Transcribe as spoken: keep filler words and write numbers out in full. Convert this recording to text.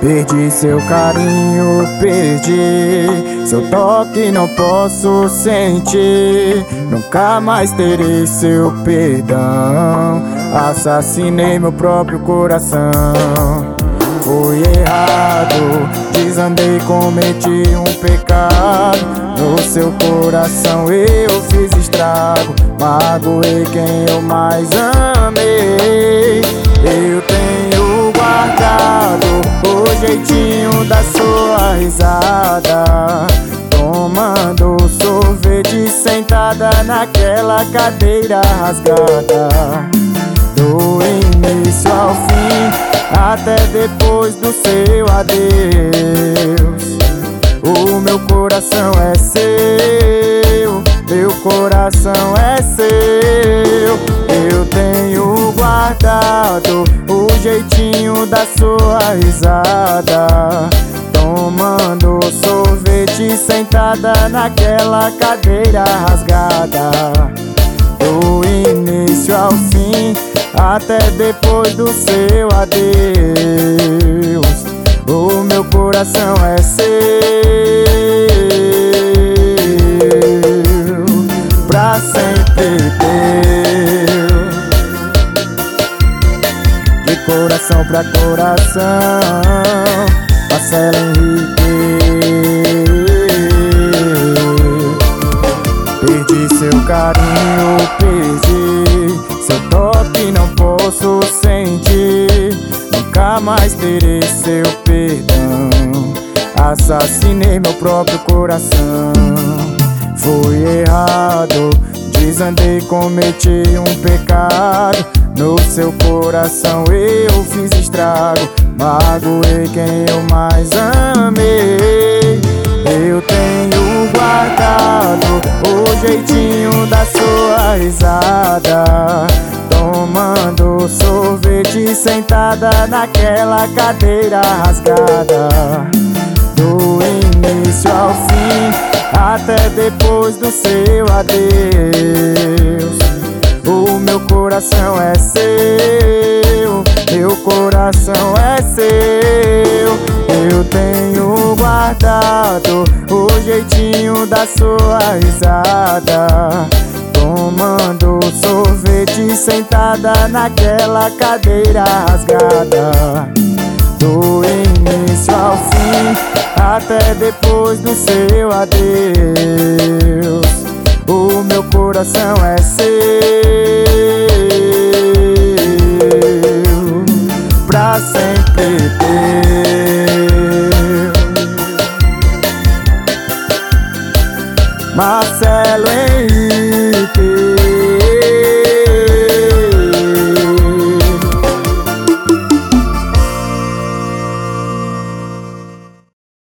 Perdi seu carinho, perdi seu toque, não posso sentir. Nunca mais terei seu perdão. Assassinei meu próprio coração. Fui errado, desandei, cometi um pecado. No seu coração eu fiz estrago, magoei quem eu mais amei. Eu tenho guardado o jeitinho da sua risada, tomando sorvete sentada naquela cadeira rasgada. Do início ao fim, até depois do seu adeus, o meu coração é seu, meu coração é seu. Eu tenho guardado o jeitinho da sua risada, tomando sorvete sentada naquela cadeira rasgada. Do início ao fim, até depois do seu adeus, o meu coração é seu, pra sempre teu. De coração pra coração, Marcelo Henrique. Perdi seu carinho, perdi seu toque, não posso sentir. Nunca mais terei seu perdão. Assassinei meu próprio coração. Fui errado, desandei, cometi um pecado. No seu coração eu fiz estrago, magoei quem eu mais amei. Eu tenho guardado o jeitinho da sua risada, tomando sorvete sentada naquela cadeira rasgada. Do início ao fim, até depois do seu adeus, o meu coração é seu, meu coração é seu. Eu tenho guardado o jeitinho da sua risada, tomando sorvete sentada naquela cadeira rasgada. Do início ao fim, até depois do seu adeus, o meu coração